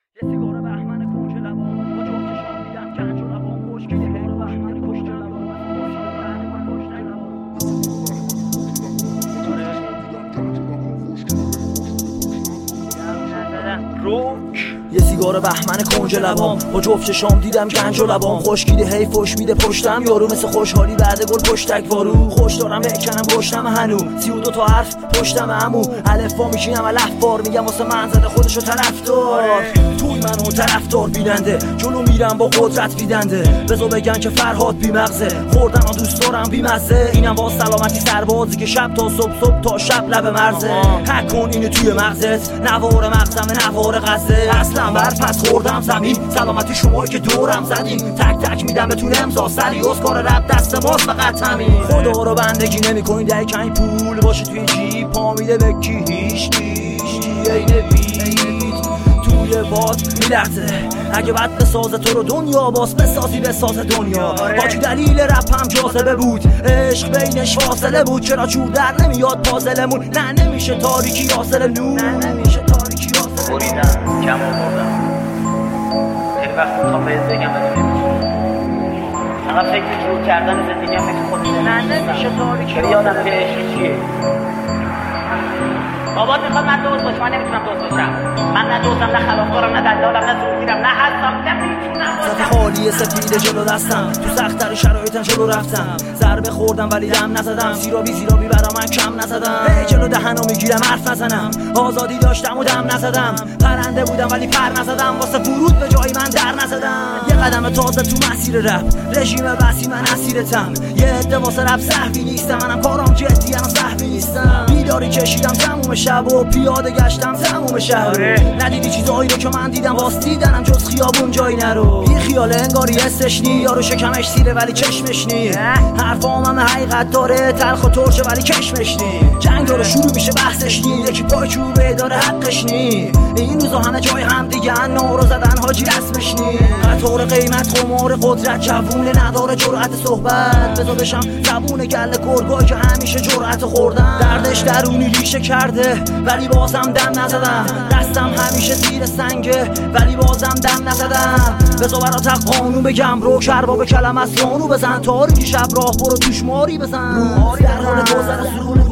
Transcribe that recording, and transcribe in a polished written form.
یه سیگار بهمن کنج لبام با جفت چشام دیدم گنج و لبام خشکی سیگار بهمن کشت لبام یه سیگار بهمن کنج لبام با جفت چشام دیدم گنج و لبام خشکیده هی فوش میده پشتم یارو مثل خوشحالی بعد گل پشتک وارو خوش دارم بکنم پشتم هنو 32 تا حرف پشتم عمو الفبا میشینم الف بار میگم واسه من زده خودشو طرفدار توی منو طرفدار بیننده جلو میرم با قدرت بیدنده بزا بگن که فرهاد بی مغزه خوردن ها دوست دارم بی مزه اینم با سلامتی سربازی که شب تا صبح تا شب لب مرزه حک کن اینو توی مغزت نوار مغزم نوار غزه اصلا بر پس خوردم زمین سلامتی شمایی که دورم زدین تک تک میدم بتون امضا سریوس کار رب دست ماست فقط همین خدا رو بندگی نمی کنین دکن پول باشه توی جیب پا میده به کی هیچکی عین بیت توی باد میلرزه اگه بد بسازه تو رو دنیا باز بسازی بساز دنیا باکی دلیل رپم جاذبه بود عشق بینش فاصله بود چرا جور در نمیاد پازلمون نه نمیشه تاریکی حاصل نور نه نمیشه تاریکی حاصل بریدم کم آوردم خیلی وقت میخوام بهت بگم بدون نمیتونم فقط فکر جور کردن زندگیم فکر خود نه نمیشه تاریکی یادم که عشق چیه بابات میخواد من دوست باشم من نمیتونم دوست باشم من نه دوستم نه خلافکارم نه دلالم نه زورگیرم نه هستم نمیتونم صف خالی سپیده جلو دستم تو سخت‌تر شرایطم جلو رفتم ضربه خوردم ولی دم نزدم زیرابی برا من کم نزدم هی جلو دهنو میگیرم حرف نزنم آزادی داشتم و دم نزدم پرنده بودم ولی پر نزدم واسه ورود به جای من در نزدم یه قدم تازه تو مسیر رپ رژیم بسی من اسیرتم یه عده واسه رپ صحبی نیستم منم کارام جدی انا صحبی نیستم بیداری کشیدم تموم شب و پیاده گشتم تموم شهر ندیدی چیزایی رو که من دیدم واسه دیدنم جز خیابون جایی نرو بی خیال انگاری حسش نی یارو شکمش سیره ولی چشمش نی حرفام هم حقیقت داره تلخ و ترشه ولی کشمش نی جنگ داره شروع میشه بحثش نی یکی پای چوبه داره حقش نی این روزا همه جای هم دیگه نارو زدن حاجی رسمش نی قطار قیمت قمار قدرت جوونه نداره جرأت صحبت بذار بشم زبون گله گرگای که همیشه جرأت خوردن دردش درونی ریشه کرده ولی بازم دم نزدم دستم همیشه زیر سنگه ولی بازم دم نزدم بذار برات قانون بگم رو کربا به کلم از زانو بزن تاریکی شب راه برو توش ماری بزن در حال گذر سرون